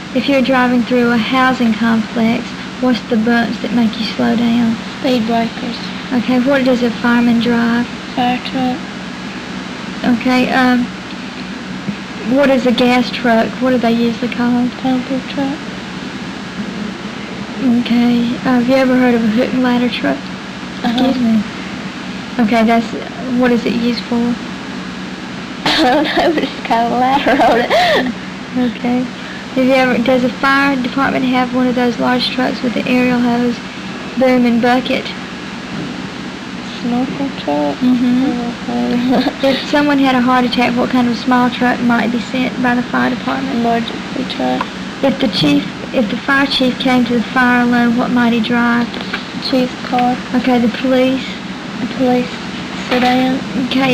If you're driving through a housing complex, what's the bumps that make you slow down? Speed breakers. Okay, what does a fireman drive? Fire truck. Okay, what is a gas truck? What are they usually called? Pumper truck. Okay, have you ever heard of a hook and ladder truck? Excuse me. Okay, what is it used for? I don't know, but it's got a ladder on it. Okay. Does a fire department have one of those large trucks with the aerial hose, boom, and bucket? Snorkel truck? If someone had a heart attack, what kind of small truck might be sent by the fire department? Emergency truck. If the fire chief came to the fire alone, what might he drive? Chief's car. Okay, the police. The police sedan. Okay,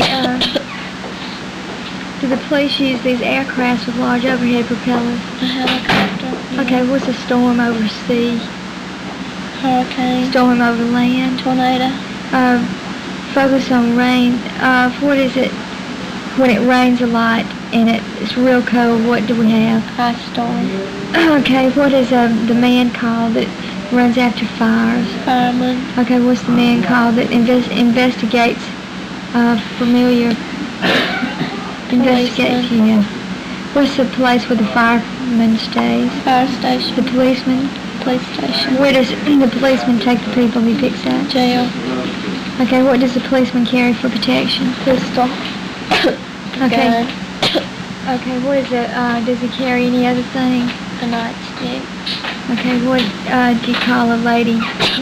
do the police use these aircrafts with large overhead propellers? A helicopter. Yeah. Okay, what's a storm over sea? Hurricane. Storm over land? Tornado. Focus on rain. What is it when it rains a lot and it's real cold? What do we have? Ice storm. Okay, what is the man called that runs after fires? Fireman. Okay, what's the man called that investigates familiar? Policeman. Yeah. What's the place where the fireman stays? Fire station. The policeman? Police station. Where does the policeman take the people he picks up? Jail. Okay, what does the policeman carry for protection? Pistol. Okay. Gun. Okay, what is it? Does he carry any other thing? A nightstick. Okay, what do you call a lady?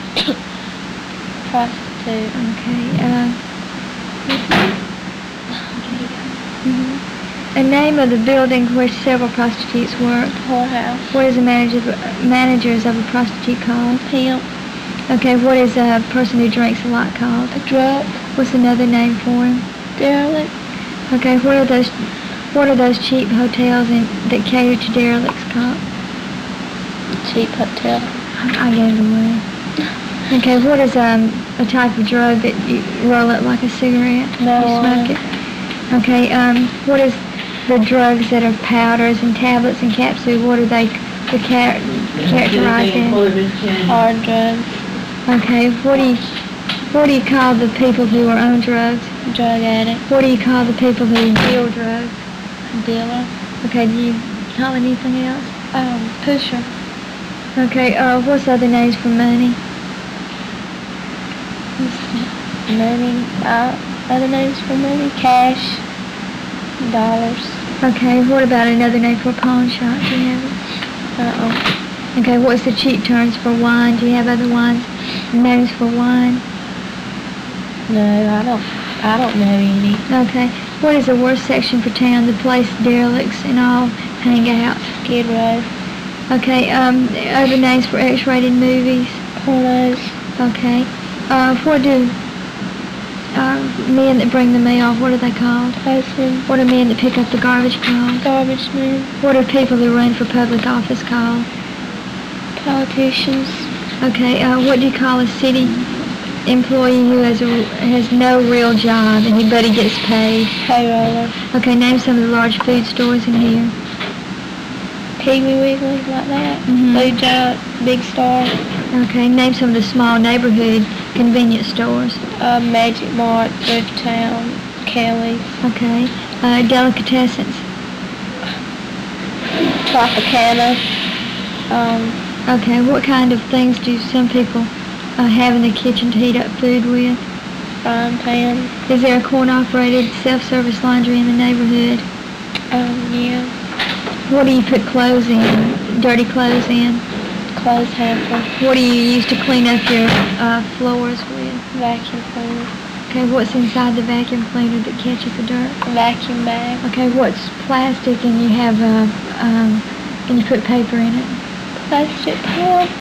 Prostitute. Okay, A name of the building where several prostitutes work. Whorehouse. What is the managers of a prostitute called? Pimp. Okay, what is a person who drinks a lot called? A drug. What's another name for him? Derelict. Okay, what are those cheap hotels that cater to derelicts called? Cheap hotel. I gave it away. Okay, what is a type of drug that you roll up like a cigarette? Marijuana. You smoke it? Okay, what is the drugs that are powders and tablets and capsules? What are they characterized as? Hard drugs. Okay, what do you call the people who are on drugs? Drug addict. What do you call the people who deal drugs? Dealer. Okay, do you call anything else? Pusher. Okay, what's other names for money? Money. Other names for money. Cash. Dollars. Okay, what about another name for a pawn shop? Do you have it? Okay, what's the cheap terms for wine? Do you have other names for wine? No, I don't know any. Okay, what is the worst section for town? The place derelicts and all hang out. Skid Row. Okay, other names for X-rated movies? Pornos. Okay, what do men that bring the mail, what are they called? Postman. What are men that pick up the garbage called? Garbage men. What are people who run for public office called? Politicians. Okay, what do you call a city employee who has no real job but he gets paid? Payroller. Okay, name some of the large food stores in here. Piggly Wiggly, like that. Food Giant, Big Star. Okay, name some of the small neighborhood convenience stores. Magic Mart, Thrift Town, Kelly's. Okay, delicatessens. Tropicana. Okay, what kind of things do some people have in the kitchen to heat up food with? Frying pan. Is there a coin-operated self-service laundry in the neighborhood? Yeah. What do you put clothes in, dirty clothes in? Clothes hamper. What do you use to clean up your floors with? Vacuum cleaner. Okay, what's inside the vacuum cleaner that catches the dirt? Vacuum bag. Okay, what's plastic and you have and you put paper in it? Plastic cup.